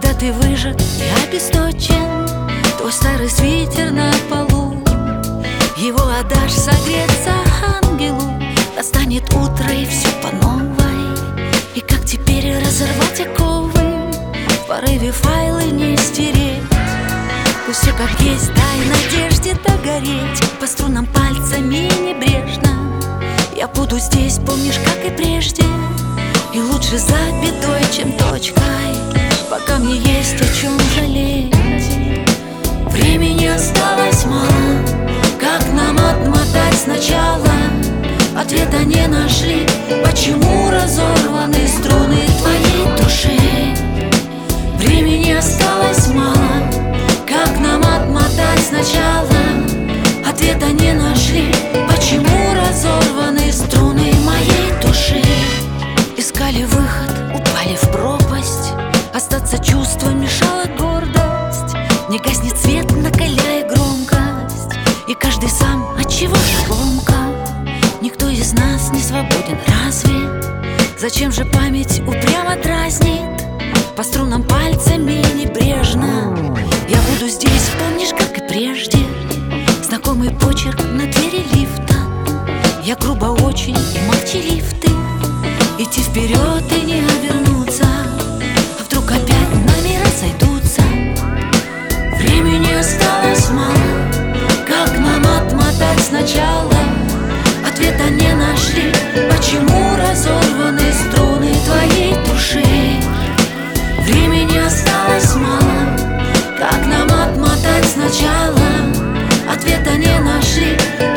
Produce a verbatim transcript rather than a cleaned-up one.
Когда ты выжат и обесточен, твой старый свитер на полу, его отдашь согреться ангелу. Настанет утро и все по новой. И как теперь разорвать оковы? В порыве файлы не стереть. Пусть все как есть, дай надежде догореть. По струнам пальцами небрежно. Я буду здесь, помнишь, как и прежде. И лучше запятой, чем точкой, пока мне есть о чем жалеть. Времени осталось мало. Как нам отмотать сначала? Ответа не нашли. Почему разорваны струны твоей души? Времени осталось мало. Как нам отмотать сначала? Ответа не нашли. Почему разорваны струны моей души? Искали выход, упали в пропасть. Остаться чувством мешала гордость. Не гаснет свет, накаляя громкость. И каждый сам, отчего же громко? Никто из нас не свободен, разве? Зачем же память упрямо дразнит? По струнам пальцами небрежно. Я буду здесь, помнишь, как и прежде. Знакомый почерк на двери лифта. Я грубо очень и молчалив ты. Идти вперед и не обернуться. А вдруг опять нами разойдутся? Времени осталось мало. Как нам отмотать сначала? Ответа не нашли. Почему разорваны струны твоей души? Времени осталось мало. Как нам отмотать сначала? Ответа не нашли.